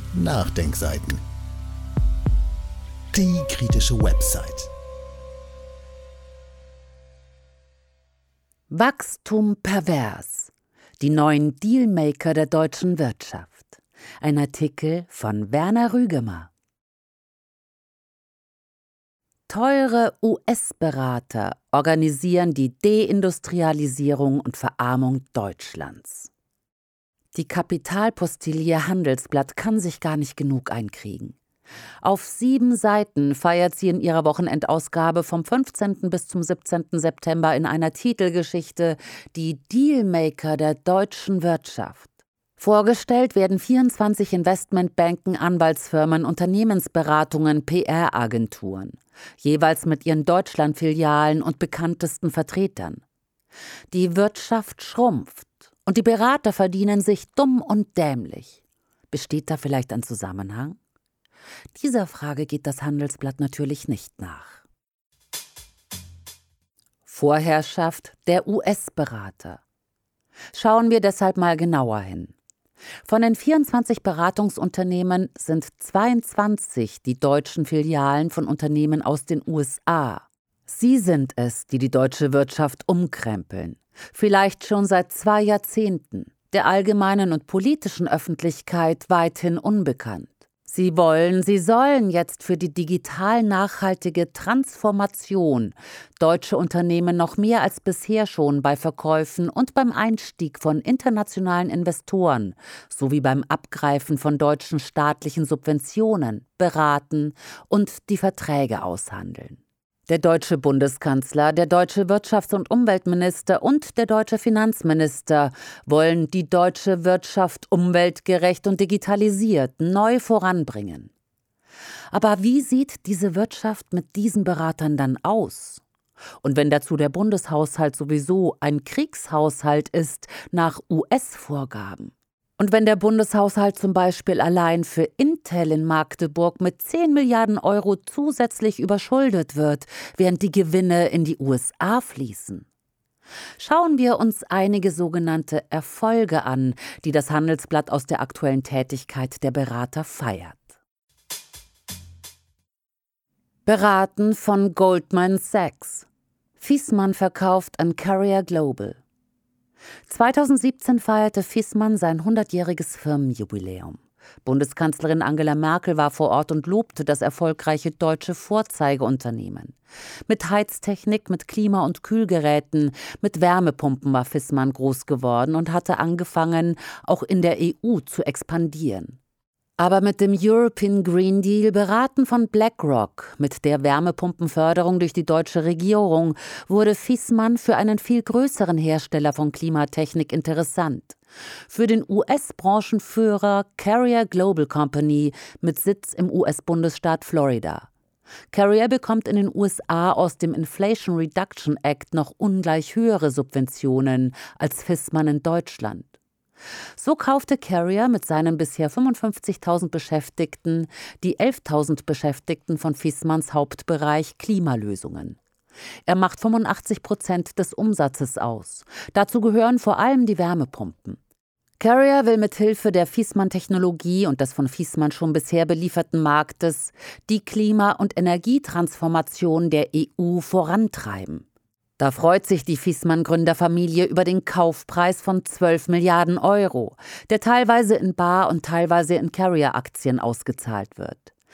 Nachdenkseiten. Die kritische Website. Wachstum pervers. Die neuen Dealmaker der deutschen Wirtschaft. Ein Artikel von Werner Rügemer. Teure US-Berater organisieren die Deindustrialisierung und Verarmung Deutschlands. Die Kapitalpostille Handelsblatt kann sich gar nicht genug einkriegen. Auf 7 Seiten feiert sie in ihrer Wochenendausgabe vom 15. bis zum 17. September in einer Titelgeschichte die Dealmaker der deutschen Wirtschaft. Vorgestellt werden 24 Investmentbanken, Anwaltsfirmen, Unternehmensberatungen, PR-Agenturen, jeweils mit ihren Deutschlandfilialen und bekanntesten Vertretern. Die Wirtschaft schrumpft und die Berater verdienen sich dumm und dämlich. Besteht da vielleicht ein Zusammenhang? Dieser Frage geht das Handelsblatt natürlich nicht nach. Vorherrschaft der US-Berater. Schauen wir deshalb mal genauer hin. Von den 24 Beratungsunternehmen sind 22 die deutschen Filialen von Unternehmen aus den USA. Sie sind es, die die deutsche Wirtschaft umkrempeln. Vielleicht schon seit 2 Jahrzehnten, der allgemeinen und politischen Öffentlichkeit weithin unbekannt. Sie sollen jetzt für die digital nachhaltige Transformation deutsche Unternehmen noch mehr als bisher schon bei Verkäufen und beim Einstieg von internationalen Investoren sowie beim Abgreifen von deutschen staatlichen Subventionen beraten und die Verträge aushandeln. Der deutsche Bundeskanzler, der deutsche Wirtschafts- und Umweltminister und der deutsche Finanzminister wollen die deutsche Wirtschaft umweltgerecht und digitalisiert neu voranbringen. Aber wie sieht diese Wirtschaft mit diesen Beratern dann aus? Und wenn dazu der Bundeshaushalt sowieso ein Kriegshaushalt ist nach US-Vorgaben? Und wenn der Bundeshaushalt zum Beispiel allein für Intel in Magdeburg mit 10 Milliarden Euro zusätzlich überschuldet wird, während die Gewinne in die USA fließen? Schauen wir uns einige sogenannte Erfolge an, die das Handelsblatt aus der aktuellen Tätigkeit der Berater feiert. Beraten von Goldman Sachs. Viessmann verkauft an Carrier Global. 2017 feierte Viessmann sein 100-jähriges Firmenjubiläum. Bundeskanzlerin Angela Merkel war vor Ort und lobte das erfolgreiche deutsche Vorzeigeunternehmen. Mit Heiztechnik, mit Klima- und Kühlgeräten, mit Wärmepumpen war Viessmann groß geworden und hatte angefangen, auch in der EU zu expandieren. Aber mit dem European Green Deal, beraten von BlackRock, mit der Wärmepumpenförderung durch die deutsche Regierung, wurde Viessmann für einen viel größeren Hersteller von Klimatechnik interessant. Für den US-Branchenführer Carrier Global Company mit Sitz im US-Bundesstaat Florida. Carrier bekommt in den USA aus dem Inflation Reduction Act noch ungleich höhere Subventionen als Viessmann in Deutschland. So kaufte Carrier mit seinen bisher 55.000 Beschäftigten die 11.000 Beschäftigten von Viessmanns Hauptbereich Klimalösungen. Er macht 85% des Umsatzes aus. Dazu gehören vor allem die Wärmepumpen. Carrier will mit Hilfe der Viessmann-Technologie und des von Viessmann schon bisher belieferten Marktes die Klima- und Energietransformation der EU vorantreiben. Da freut sich die Viessmann-Gründerfamilie über den Kaufpreis von 12 Milliarden Euro, der teilweise in Bar und teilweise in Carrier-Aktien ausgezahlt wird.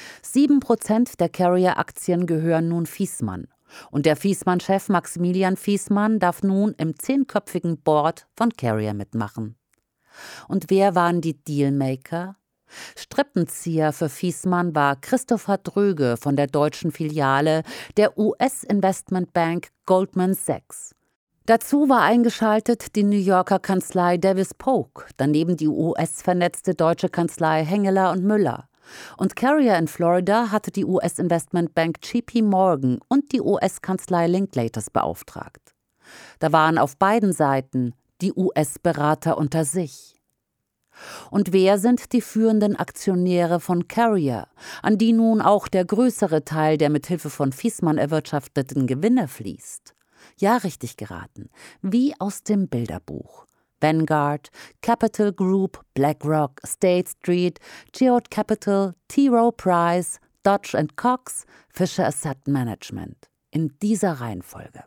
7% der Carrier-Aktien gehören nun Viessmann. Und der Viessmann-Chef Maximilian Viessmann darf nun im 10-köpfigen Board von Carrier mitmachen. Und wer waren die Dealmaker? Strippenzieher für Viessmann war Christopher Dröge von der deutschen Filiale der US-Investmentbank Goldman Sachs. Dazu war eingeschaltet die New Yorker Kanzlei Davis Polk, daneben die US-vernetzte deutsche Kanzlei Hengeler und Müller. Und Carrier in Florida hatte die US-Investmentbank JP Morgan und die US-Kanzlei Linklaters beauftragt. Da waren auf beiden Seiten die US-Berater unter sich. Und wer sind die führenden Aktionäre von Carrier, an die nun auch der größere Teil der mithilfe von Viessmann erwirtschafteten Gewinne fließt? Ja, richtig geraten, wie aus dem Bilderbuch. Vanguard, Capital Group, BlackRock, State Street, Geode Capital, T. Rowe Price, Dodge & Cox, Fisher Asset Management. In dieser Reihenfolge.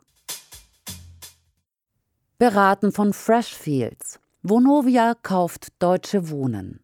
Beraten von Freshfields. Vonovia kauft Deutsche Wohnen.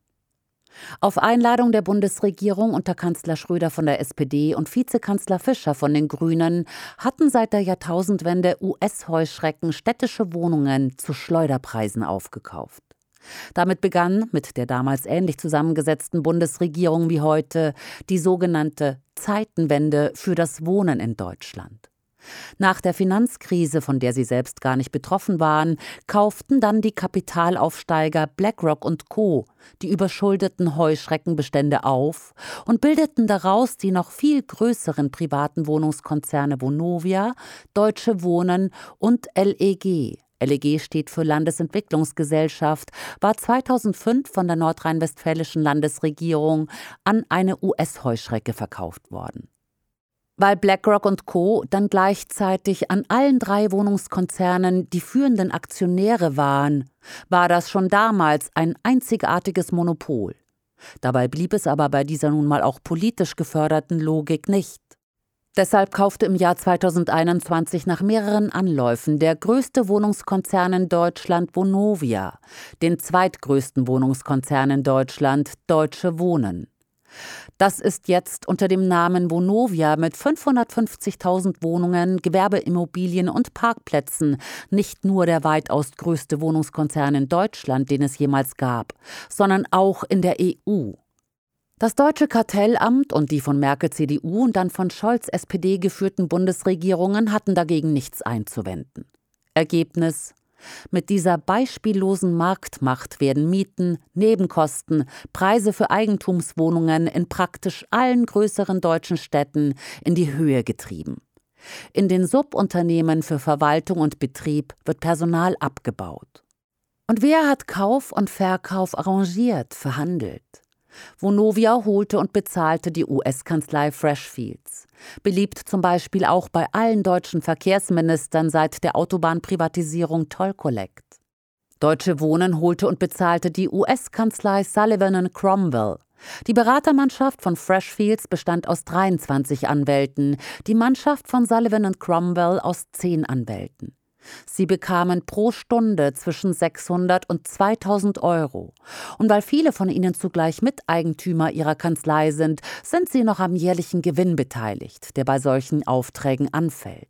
Auf Einladung der Bundesregierung unter Kanzler Schröder von der SPD und Vizekanzler Fischer von den Grünen hatten seit der Jahrtausendwende US-Heuschrecken städtische Wohnungen zu Schleuderpreisen aufgekauft. Damit begann mit der damals ähnlich zusammengesetzten Bundesregierung wie heute die sogenannte Zeitenwende für das Wohnen in Deutschland. Nach der Finanzkrise, von der sie selbst gar nicht betroffen waren, kauften dann die Kapitalaufsteiger BlackRock und Co. die überschuldeten Heuschreckenbestände auf und bildeten daraus die noch viel größeren privaten Wohnungskonzerne Vonovia, Deutsche Wohnen und LEG. LEG steht für Landesentwicklungsgesellschaft, war 2005 von der nordrhein-westfälischen Landesregierung an eine US-Heuschrecke verkauft worden. Weil BlackRock und Co. dann gleichzeitig an allen 3 Wohnungskonzernen die führenden Aktionäre waren, war das schon damals ein einzigartiges Monopol. Dabei blieb es aber bei dieser nun mal auch politisch geförderten Logik nicht. Deshalb kaufte im Jahr 2021 nach mehreren Anläufen der größte Wohnungskonzern in Deutschland Vonovia, den zweitgrößten Wohnungskonzern in Deutschland Deutsche Wohnen. Das ist jetzt unter dem Namen Vonovia mit 550.000 Wohnungen, Gewerbeimmobilien und Parkplätzen nicht nur der weitaus größte Wohnungskonzern in Deutschland, den es jemals gab, sondern auch in der EU. Das Deutsche Kartellamt und die von Merkel CDU und dann von Scholz SPD geführten Bundesregierungen hatten dagegen nichts einzuwenden. Ergebnis: Mit dieser beispiellosen Marktmacht werden Mieten, Nebenkosten, Preise für Eigentumswohnungen in praktisch allen größeren deutschen Städten in die Höhe getrieben. In den Subunternehmen für Verwaltung und Betrieb wird Personal abgebaut. Und wer hat Kauf und Verkauf arrangiert, verhandelt? Vonovia holte und bezahlte die US-Kanzlei Freshfields. Beliebt zum Beispiel auch bei allen deutschen Verkehrsministern seit der Autobahnprivatisierung Toll Collect. Deutsche Wohnen holte und bezahlte die US-Kanzlei Sullivan & Cromwell. Die Beratermannschaft von Freshfields bestand aus 23 Anwälten, die Mannschaft von Sullivan & Cromwell aus 10 Anwälten. Sie bekamen pro Stunde zwischen 600 und 2000 Euro. Und weil viele von ihnen zugleich Miteigentümer ihrer Kanzlei sind sie noch am jährlichen Gewinn beteiligt, der bei solchen Aufträgen anfällt.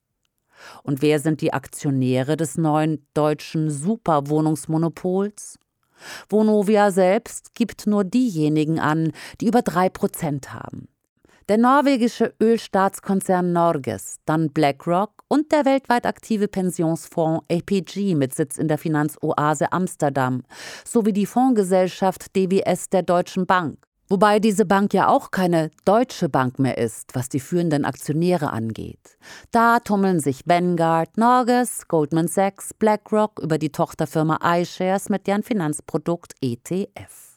Und wer sind die Aktionäre des neuen deutschen Superwohnungsmonopols? Vonovia selbst gibt nur diejenigen an, die über 3% haben. Der norwegische Ölstaatskonzern Norges, dann BlackRock und der weltweit aktive Pensionsfonds APG mit Sitz in der Finanzoase Amsterdam sowie die Fondsgesellschaft DWS der Deutschen Bank. Wobei diese Bank ja auch keine deutsche Bank mehr ist, was die führenden Aktionäre angeht. Da tummeln sich Vanguard, Norges, Goldman Sachs, BlackRock über die Tochterfirma iShares mit deren Finanzprodukt ETF.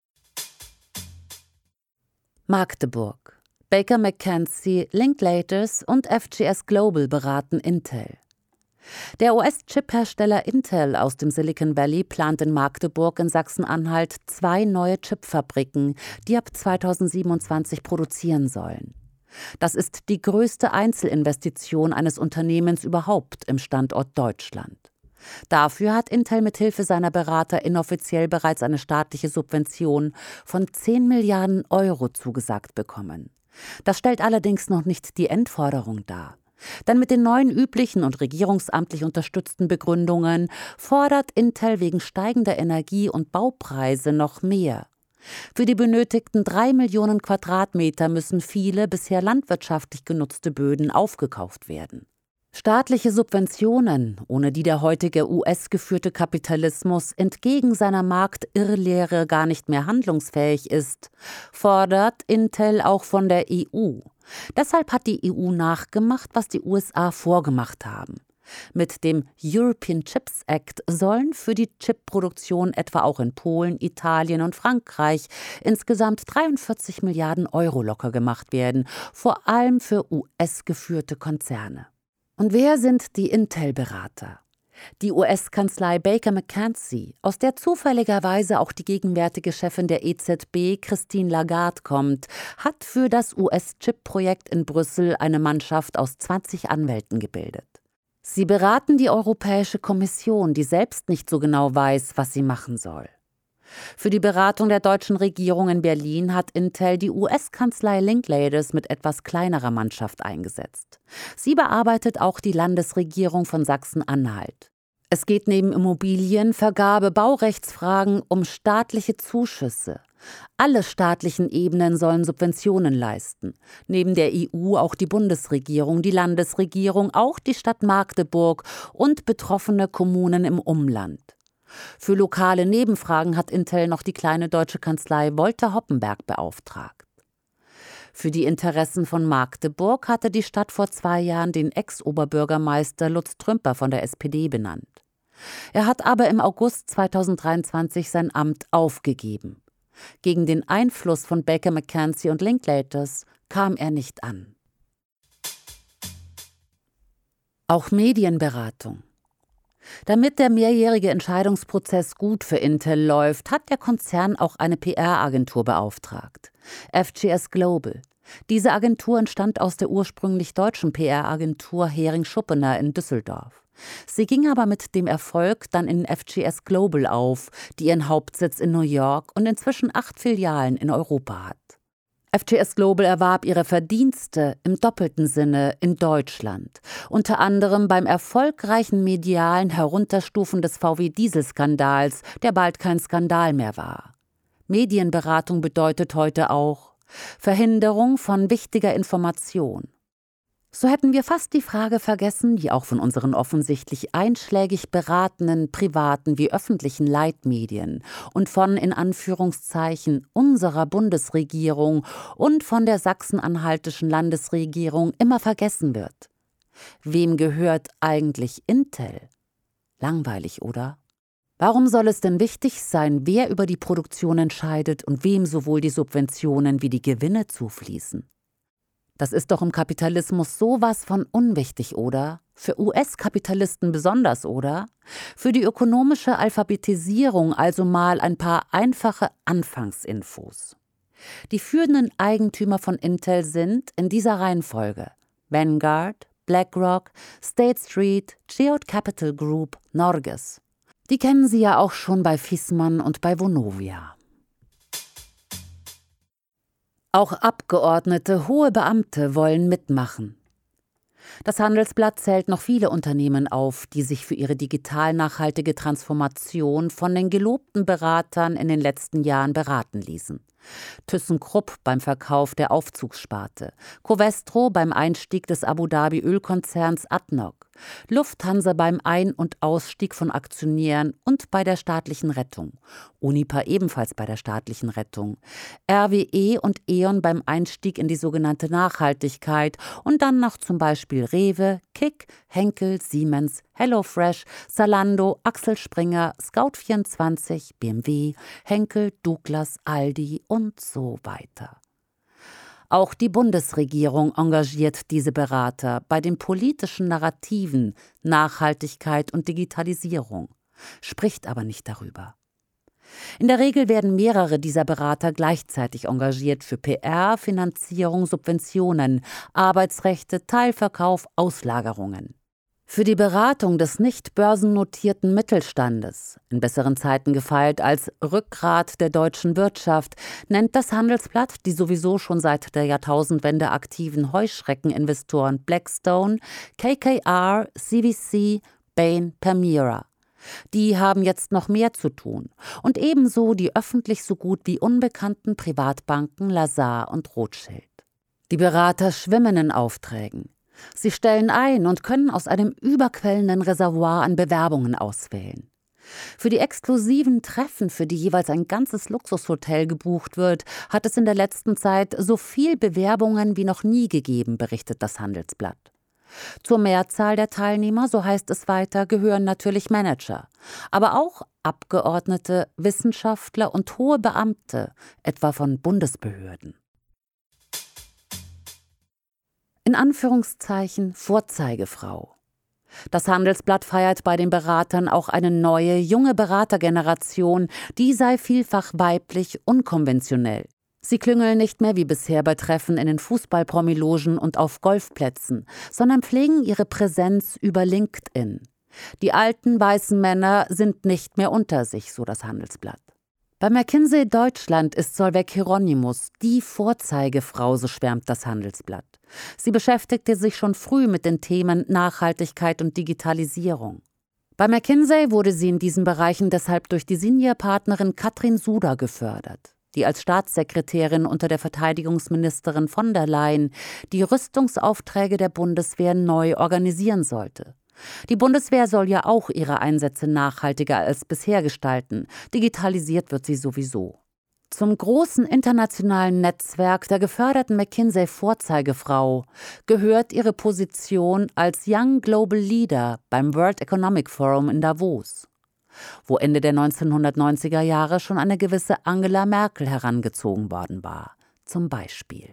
Magdeburg. Baker McKenzie, Linklaters und FGS Global beraten Intel. Der US-Chip-Hersteller Intel aus dem Silicon Valley plant in Magdeburg in Sachsen-Anhalt 2 neue Chipfabriken, die ab 2027 produzieren sollen. Das ist die größte Einzelinvestition eines Unternehmens überhaupt im Standort Deutschland. Dafür hat Intel mit Hilfe seiner Berater inoffiziell bereits eine staatliche Subvention von 10 Milliarden Euro zugesagt bekommen. Das stellt allerdings noch nicht die Endforderung dar. Denn mit den neuen üblichen und regierungsamtlich unterstützten Begründungen fordert Intel wegen steigender Energie- und Baupreise noch mehr. Für die benötigten 3 Millionen Quadratmeter müssen viele bisher landwirtschaftlich genutzte Böden aufgekauft werden. Staatliche Subventionen, ohne die der heutige US-geführte Kapitalismus entgegen seiner Marktirrlehre gar nicht mehr handlungsfähig ist, fordert Intel auch von der EU. Deshalb hat die EU nachgemacht, was die USA vorgemacht haben. Mit dem European Chips Act sollen für die Chipproduktion etwa auch in Polen, Italien und Frankreich insgesamt 43 Milliarden Euro locker gemacht werden, vor allem für US-geführte Konzerne. Und wer sind die Intel-Berater? Die US-Kanzlei Baker McKenzie, aus der zufälligerweise auch die gegenwärtige Chefin der EZB, Christine Lagarde, kommt, hat für das US-Chip-Projekt in Brüssel eine Mannschaft aus 20 Anwälten gebildet. Sie beraten die Europäische Kommission, die selbst nicht so genau weiß, was sie machen soll. Für die Beratung der deutschen Regierung in Berlin hat Intel die US-Kanzlei Linklaters mit etwas kleinerer Mannschaft eingesetzt. Sie bearbeitet auch die Landesregierung von Sachsen-Anhalt. Es geht neben Immobilien, Vergabe, Baurechtsfragen um staatliche Zuschüsse. Alle staatlichen Ebenen sollen Subventionen leisten. Neben der EU auch die Bundesregierung, die Landesregierung, auch die Stadt Magdeburg und betroffene Kommunen im Umland. Für lokale Nebenfragen hat Intel noch die kleine deutsche Kanzlei Wolter Hoppenberg beauftragt. Für die Interessen von Magdeburg hatte die Stadt vor 2 Jahren den Ex-Oberbürgermeister Lutz Trümper von der SPD benannt. Er hat aber im August 2023 sein Amt aufgegeben. Gegen den Einfluss von Baker McKenzie und Linklaters kam er nicht an. Auch Medienberatung. Damit der mehrjährige Entscheidungsprozess gut für Intel läuft, hat der Konzern auch eine PR-Agentur beauftragt. FGS Global. Diese Agentur entstand aus der ursprünglich deutschen PR-Agentur Hering-Schuppener in Düsseldorf. Sie ging aber mit dem Erfolg dann in FGS Global auf, die ihren Hauptsitz in New York und inzwischen 8 Filialen in Europa hat. FGS Global erwarb ihre Verdienste im doppelten Sinne in Deutschland, unter anderem beim erfolgreichen medialen Herunterstufen des VW-Dieselskandals, der bald kein Skandal mehr war. Medienberatung bedeutet heute auch Verhinderung von wichtiger Information. So hätten wir fast die Frage vergessen, die auch von unseren offensichtlich einschlägig beratenden privaten wie öffentlichen Leitmedien und von in Anführungszeichen unserer Bundesregierung und von der sachsen-anhaltischen Landesregierung immer vergessen wird. Wem gehört eigentlich Intel? Langweilig, oder? Warum soll es denn wichtig sein, wer über die Produktion entscheidet und wem sowohl die Subventionen wie die Gewinne zufließen? Das ist doch im Kapitalismus sowas von unwichtig, oder? Für US-Kapitalisten besonders, oder? Für die ökonomische Alphabetisierung also mal ein paar einfache Anfangsinfos. Die führenden Eigentümer von Intel sind in dieser Reihenfolge: Vanguard, BlackRock, State Street, Geode Capital Group, Norges. Die kennen Sie ja auch schon bei Viessmann und bei Vonovia. Auch Abgeordnete, hohe Beamte wollen mitmachen. Das Handelsblatt zählt noch viele Unternehmen auf, die sich für ihre digital nachhaltige Transformation von den gelobten Beratern in den letzten Jahren beraten ließen. ThyssenKrupp beim Verkauf der Aufzugssparte, Covestro beim Einstieg des Abu Dhabi-Ölkonzerns ADNOC, Lufthansa beim Ein- und Ausstieg von Aktionären und bei der staatlichen Rettung, Unipa ebenfalls bei der staatlichen Rettung, RWE und E.ON beim Einstieg in die sogenannte Nachhaltigkeit und dann noch zum Beispiel Rewe, Kick, Henkel, Siemens, HelloFresh, Zalando, Axel Springer, Scout24, BMW, Henkel, Douglas, Aldi und so weiter. Auch die Bundesregierung engagiert diese Berater bei den politischen Narrativen Nachhaltigkeit und Digitalisierung, spricht aber nicht darüber. In der Regel werden mehrere dieser Berater gleichzeitig engagiert für PR, Finanzierung, Subventionen, Arbeitsrechte, Teilverkauf, Auslagerungen. Für die Beratung des nicht börsennotierten Mittelstandes, in besseren Zeiten gefeiert als Rückgrat der deutschen Wirtschaft, nennt das Handelsblatt die sowieso schon seit der Jahrtausendwende aktiven Heuschreckeninvestoren Blackstone, KKR, CVC, Bain, Permira. Die haben jetzt noch mehr zu tun. Und ebenso die öffentlich so gut wie unbekannten Privatbanken Lazard und Rothschild. Die Berater schwimmen in Aufträgen. Sie stellen ein und können aus einem überquellenden Reservoir an Bewerbungen auswählen. Für die exklusiven Treffen, für die jeweils ein ganzes Luxushotel gebucht wird, hat es in der letzten Zeit so viel Bewerbungen wie noch nie gegeben, berichtet das Handelsblatt. Zur Mehrzahl der Teilnehmer, so heißt es weiter, gehören natürlich Manager, aber auch Abgeordnete, Wissenschaftler und hohe Beamte, etwa von Bundesbehörden. In Anführungszeichen Vorzeigefrau. Das Handelsblatt feiert bei den Beratern auch eine neue, junge Beratergeneration, die sei vielfach weiblich, unkonventionell. Sie klüngeln nicht mehr wie bisher bei Treffen in den Fußballpromilogen und auf Golfplätzen, sondern pflegen ihre Präsenz über LinkedIn. Die alten weißen Männer sind nicht mehr unter sich, so das Handelsblatt. Bei McKinsey Deutschland ist Solveig Hieronymus die Vorzeigefrau, so schwärmt das Handelsblatt. Sie beschäftigte sich schon früh mit den Themen Nachhaltigkeit und Digitalisierung. Bei McKinsey wurde sie in diesen Bereichen deshalb durch die Seniorpartnerin Katrin Suder gefördert, die als Staatssekretärin unter der Verteidigungsministerin von der Leyen die Rüstungsaufträge der Bundeswehr neu organisieren sollte. Die Bundeswehr soll ja auch ihre Einsätze nachhaltiger als bisher gestalten. Digitalisiert wird sie sowieso. Zum großen internationalen Netzwerk der geförderten McKinsey-Vorzeigefrau gehört ihre Position als Young Global Leader beim World Economic Forum in Davos, wo Ende der 1990er Jahre schon eine gewisse Angela Merkel herangezogen worden war. Zum Beispiel.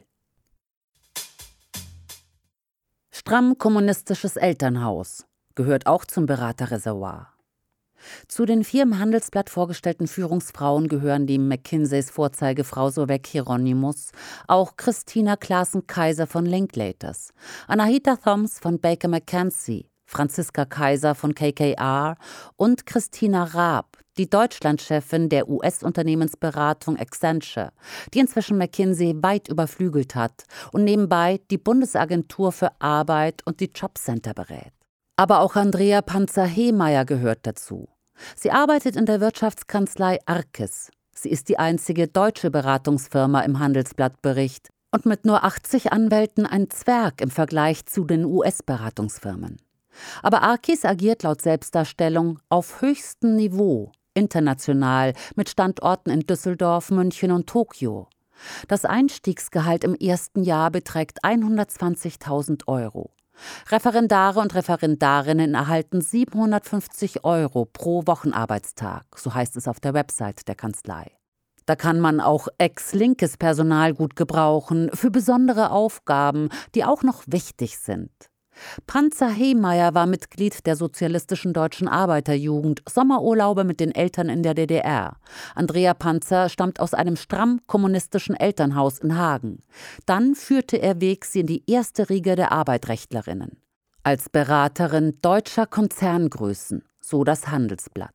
Stramm kommunistisches Elternhaus gehört auch zum Beraterreservoir. Zu den 4 im Handelsblatt vorgestellten Führungsfrauen gehören neben McKinseys Vorzeigefrau Solveig Hieronymus auch Christina Claassen-Kaiser von Linklaters, Anahita Thoms von Baker McKenzie, Franziska Kaiser von KKR und Christina Raab, die Deutschlandchefin der US-Unternehmensberatung Accenture, die inzwischen McKinsey weit überflügelt hat und nebenbei die Bundesagentur für Arbeit und die Jobcenter berät. Aber auch Andrea Panzer-Hemeyer gehört dazu. Sie arbeitet in der Wirtschaftskanzlei Arkes. Sie ist die einzige deutsche Beratungsfirma im Handelsblattbericht und mit nur 80 Anwälten ein Zwerg im Vergleich zu den US-Beratungsfirmen. Aber Arkes agiert laut Selbstdarstellung auf höchstem Niveau, international, mit Standorten in Düsseldorf, München und Tokio. Das Einstiegsgehalt im ersten Jahr beträgt 120.000 €. Referendare und Referendarinnen erhalten 750 € pro Wochenarbeitstag, so heißt es auf der Website der Kanzlei. Da kann man auch ex-linkes Personal gut gebrauchen für besondere Aufgaben, die auch noch wichtig sind. Panzer-Hemeyer war Mitglied der Sozialistischen Deutschen Arbeiterjugend, Sommerurlaube mit den Eltern in der DDR. Andrea Panzer stammt aus einem stramm kommunistischen Elternhaus in Hagen. Dann führte er Weg sie in die erste Riege der Arbeitrechtlerinnen. Als Beraterin deutscher Konzerngrößen, so das Handelsblatt.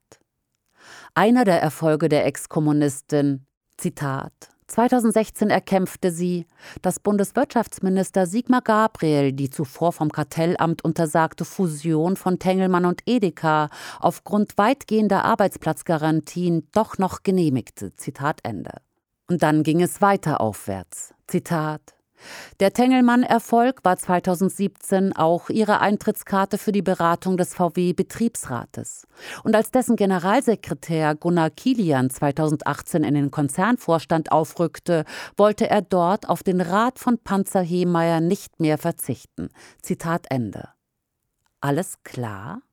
Einer der Erfolge der Ex-Kommunistin, Zitat: 2016 erkämpfte sie, dass Bundeswirtschaftsminister Sigmar Gabriel die zuvor vom Kartellamt untersagte Fusion von Tengelmann und Edeka aufgrund weitgehender Arbeitsplatzgarantien doch noch genehmigte. Zitat Ende. Und dann ging es weiter aufwärts. Zitat: Der Tengelmann-Erfolg war 2017 auch ihre Eintrittskarte für die Beratung des VW-Betriebsrates. Und als dessen Generalsekretär Gunnar Kilian 2018 in den Konzernvorstand aufrückte, wollte er dort auf den Rat von Panzer-Hemeyer nicht mehr verzichten. Zitat Ende. Alles klar?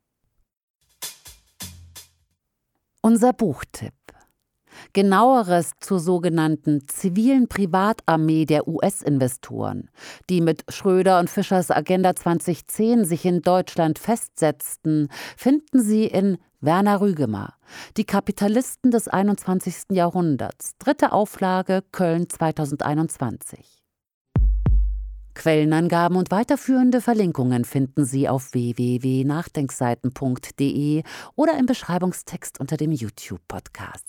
Unser Buchtipp. Genaueres zur sogenannten zivilen Privatarmee der US-Investoren, die mit Schröder und Fischers Agenda 2010 sich in Deutschland festsetzten, finden Sie in Werner Rügemer, Die Kapitalisten des 21. Jahrhunderts, 3. Auflage, Köln 2021. Quellenangaben und weiterführende Verlinkungen finden Sie auf www.nachdenkseiten.de oder im Beschreibungstext unter dem YouTube-Podcast.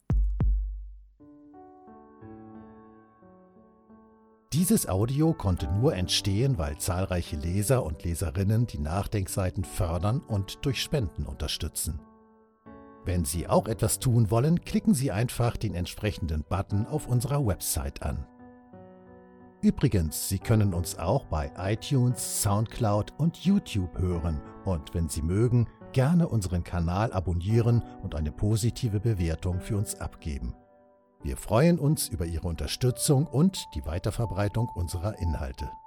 Dieses Audio konnte nur entstehen, weil zahlreiche Leser und Leserinnen die Nachdenkseiten fördern und durch Spenden unterstützen. Wenn Sie auch etwas tun wollen, klicken Sie einfach den entsprechenden Button auf unserer Website an. Übrigens, Sie können uns auch bei iTunes, Soundcloud und YouTube hören und, wenn Sie mögen, gerne unseren Kanal abonnieren und eine positive Bewertung für uns abgeben. Wir freuen uns über Ihre Unterstützung und die Weiterverbreitung unserer Inhalte.